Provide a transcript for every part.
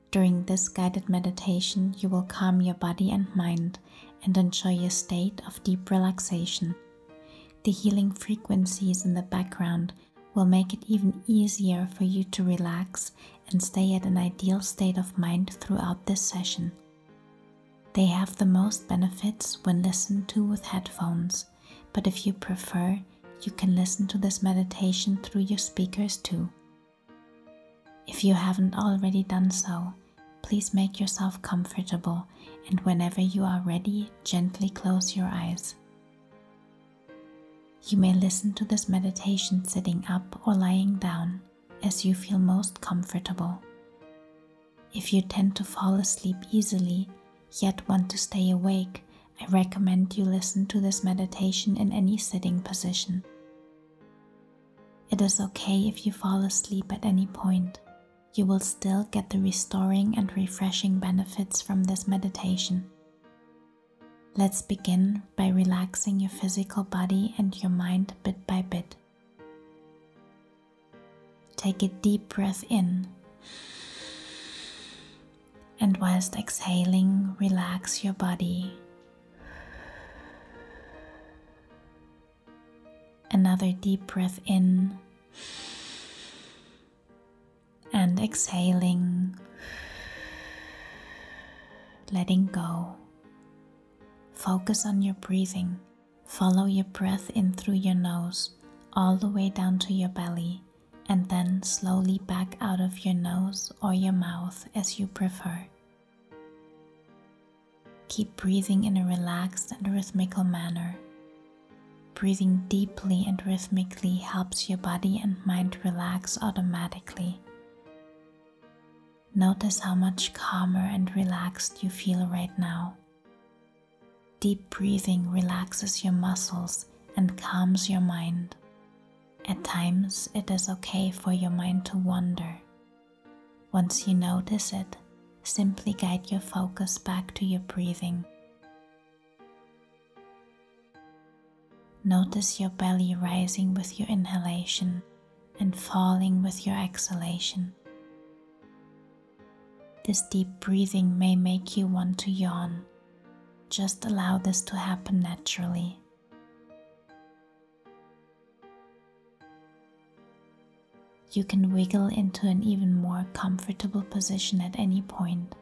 During this guided meditation, you will calm your body and mind and enjoy a state of deep relaxation. The healing frequencies in the background will make it even easier for you to relax and stay at an ideal state of mind throughout this session. They have the most benefits when listened to with headphones, but if you prefer, you can listen to this meditation through your speakers too. If you haven't already done so, please make yourself comfortable, and whenever you are ready, gently close your eyes. You may listen to this meditation sitting up or lying down, as you feel most comfortable. If you tend to fall asleep easily, yet want to stay awake, I recommend you listen to this meditation in any sitting position. It is okay if you fall asleep at any point. You will still get the restoring and refreshing benefits from this meditation. Let's begin by relaxing your physical body and your mind bit by bit. Take a deep breath in, and whilst exhaling, relax your body. Another deep breath in, and exhaling, letting go. Focus on your breathing. Follow your breath in through your nose, all the way down to your belly, and then slowly back out of your nose or your mouth as you prefer. Keep breathing in a relaxed and rhythmical manner. Breathing deeply and rhythmically helps your body and mind relax automatically. Notice how much calmer and relaxed you feel right now. Deep breathing relaxes your muscles and calms your mind. At times, it is okay for your mind to wander. Once you notice it, simply guide your focus back to your breathing. Notice your belly rising with your inhalation and falling with your exhalation. This deep breathing may make you want to yawn. Just allow this to happen naturally. You can wiggle into an even more comfortable position at any point.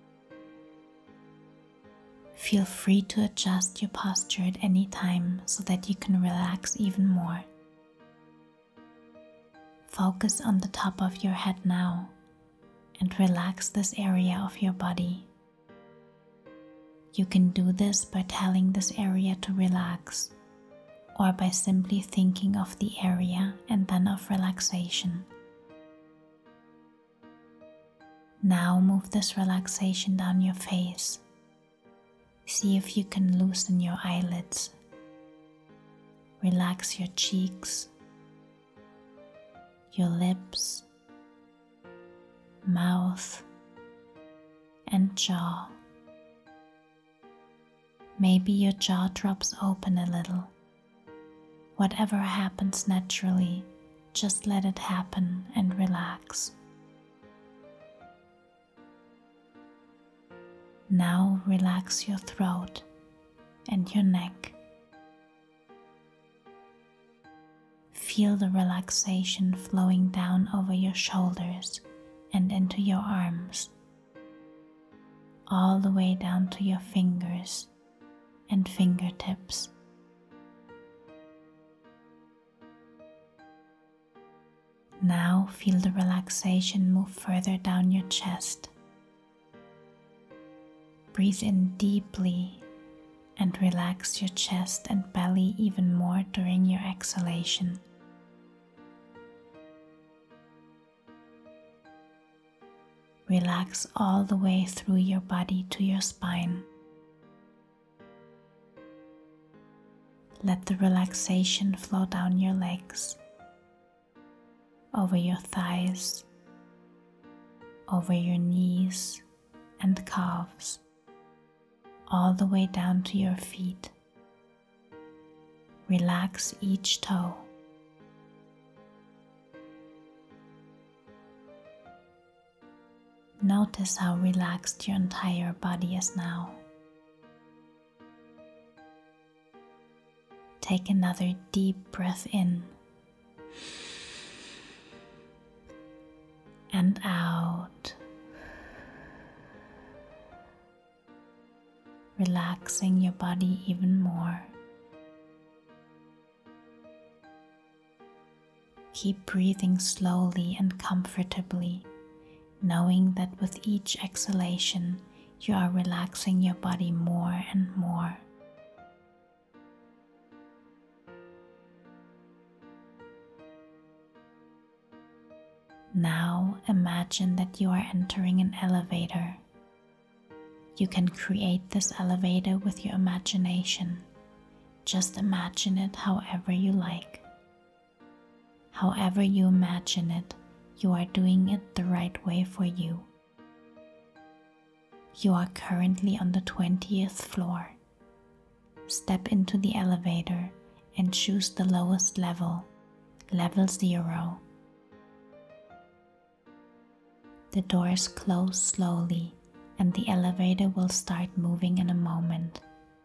Feel free to adjust your posture at any time so that you can relax even more. Focus on the top of your head now and relax this area of your body. You can do this by telling this area to relax, or by simply thinking of the area and then of relaxation. Now move this relaxation down your face. See if you can loosen your eyelids. Relax your cheeks, your lips, mouth, and jaw. Maybe your jaw drops open a little. Whatever happens naturally, just let it happen and relax. Now relax your throat and your neck. Feel the relaxation flowing down over your shoulders and into your arms, all the way down to your fingers and fingertips. Now feel the relaxation move further down your chest. Breathe in deeply and relax your chest and belly even more during your exhalation. Relax all the way through your body to your spine. Let the relaxation flow down your legs, over your thighs, over your knees and calves, all the way down to your feet. Relax each toe. Notice how relaxed your entire body is now. Take another deep breath in and out, relaxing your body even more. Keep breathing slowly and comfortably, knowing that with each exhalation, you are relaxing your body more and more. Now imagine that you are entering an elevator. You can create this elevator with your imagination. Just imagine it however you like. However you imagine it, you are doing it the right way for you. You are currently on the 20th floor. Step into the elevator and choose the lowest level, level 0. The doors close slowly and the elevator will start moving in a moment.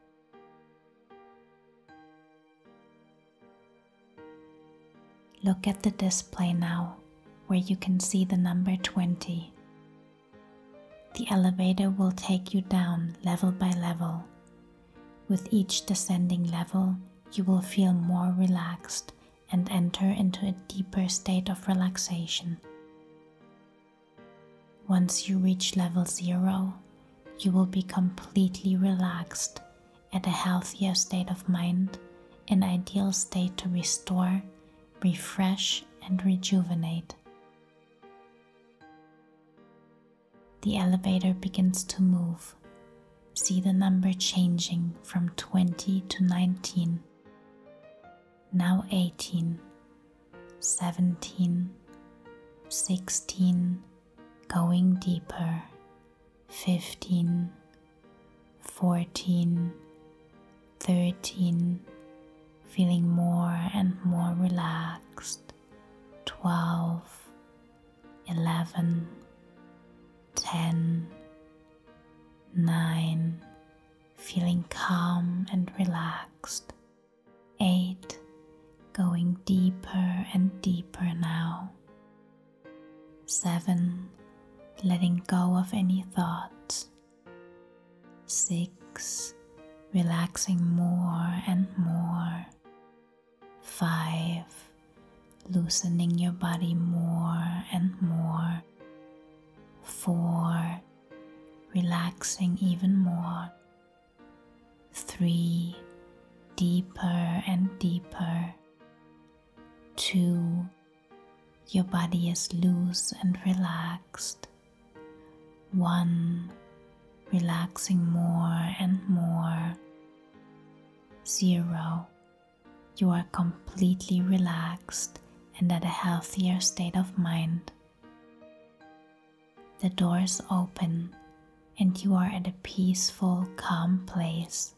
Look at the display now, where you can see the number 20. The elevator will take you down level by level. With each descending level, you will feel more relaxed and enter into a deeper state of relaxation. Once you reach level 0, you will be completely relaxed, at a healthier state of mind, an ideal state to restore, refresh, and rejuvenate. The elevator begins to move. See the number changing from 20 to 19. Now 18, 17, 16, going deeper, 15, 14, 13, feeling more and more relaxed, 12, 11, 10, 9, feeling calm and relaxed, 8, going deeper and deeper now, 7, letting go of any thoughts, 6, relaxing more and more, 5, loosening your body more and more, 4, relaxing even more, 3, deeper and deeper, 2, your body is loose and relaxed, 1, relaxing more and more, 0, you are completely relaxed and at a healthier state of mind. The doors open and you are at a peaceful, calm place.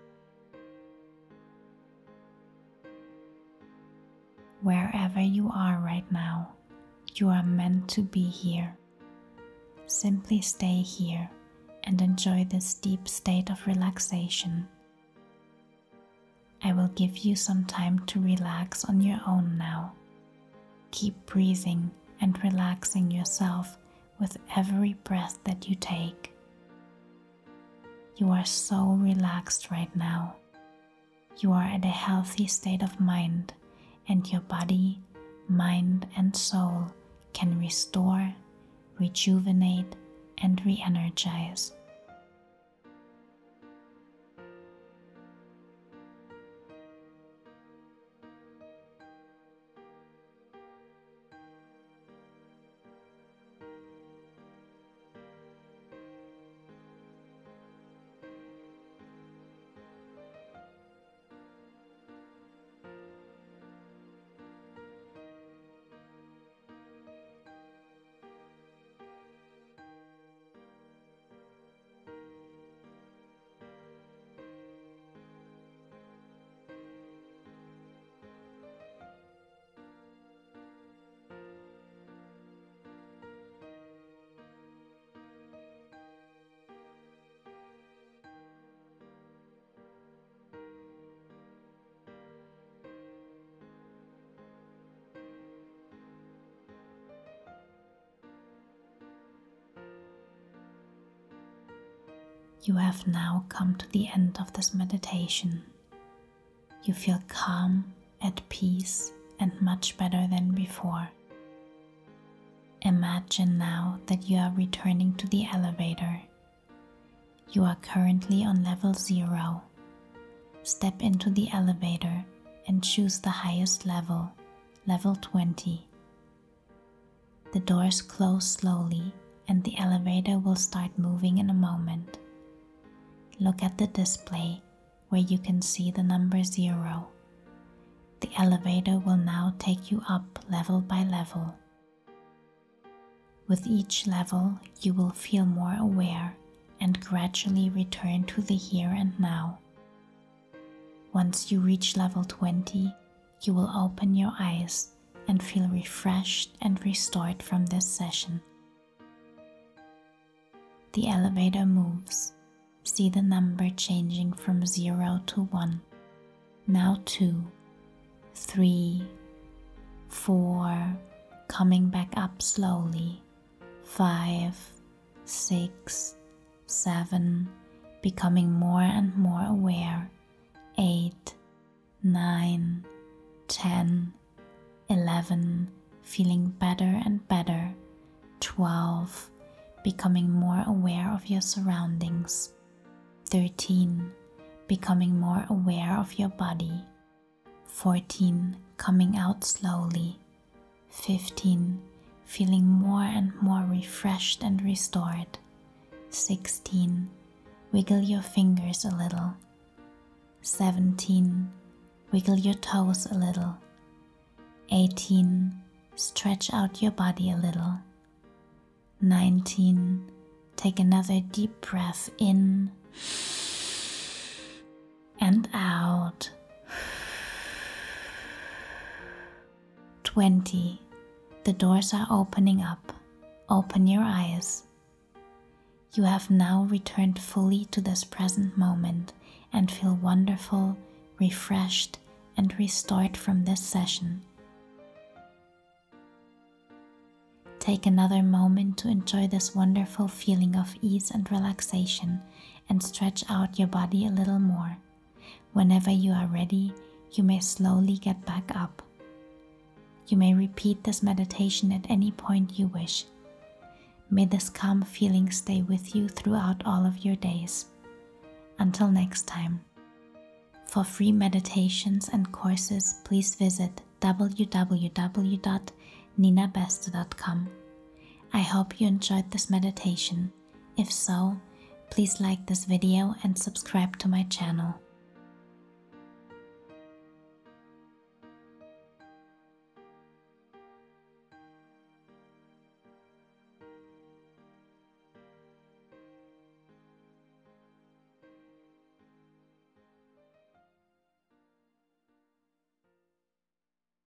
Wherever you are right now, you are meant to be here. Simply stay here and enjoy this deep state of relaxation. I will give you some time to relax on your own now. Keep breathing and relaxing yourself with every breath that you take. You are so relaxed right now. You are at a healthy state of mind, and your body, mind, and soul can restore, rejuvenate, and re-energize. You have now come to the end of this meditation. You feel calm, at peace, and much better than before. Imagine now that you are returning to the elevator. You are currently on level 0. Step into the elevator and choose the highest level, level 20. The doors close slowly and the elevator will start moving in a moment. Look at the display where you can see the number 0. The elevator will now take you up level by level. With each level, you will feel more aware and gradually return to the here and now. Once you reach level 20, you will open your eyes and feel refreshed and restored from this session. The elevator moves. See the number changing from 0 to 1. Now 2, 3, 4, coming back up slowly. 5, 6, 7, becoming more and more aware. 8, 9, 10, 11, feeling better and better. 12, becoming more aware of your surroundings. 13, becoming more aware of your body. 14, coming out slowly. 15, feeling more and more refreshed and restored. 16, wiggle your fingers a little. 17, wiggle your toes a little. 18, stretch out your body a little. 19, take another deep breath in and out. 20, the doors are opening up. Open your eyes. You have now returned fully to this present moment and feel wonderful, refreshed, and restored from this session. Take another moment to enjoy this wonderful feeling of ease and relaxation and stretch out your body a little more. Whenever you are ready, you may slowly get back up. You may repeat this meditation at any point you wish. May this calm feeling stay with you throughout all of your days. Until next time. For free meditations and courses, please visit www.ninabeste.com. I hope you enjoyed this meditation. If so, please like this video and subscribe to my channel.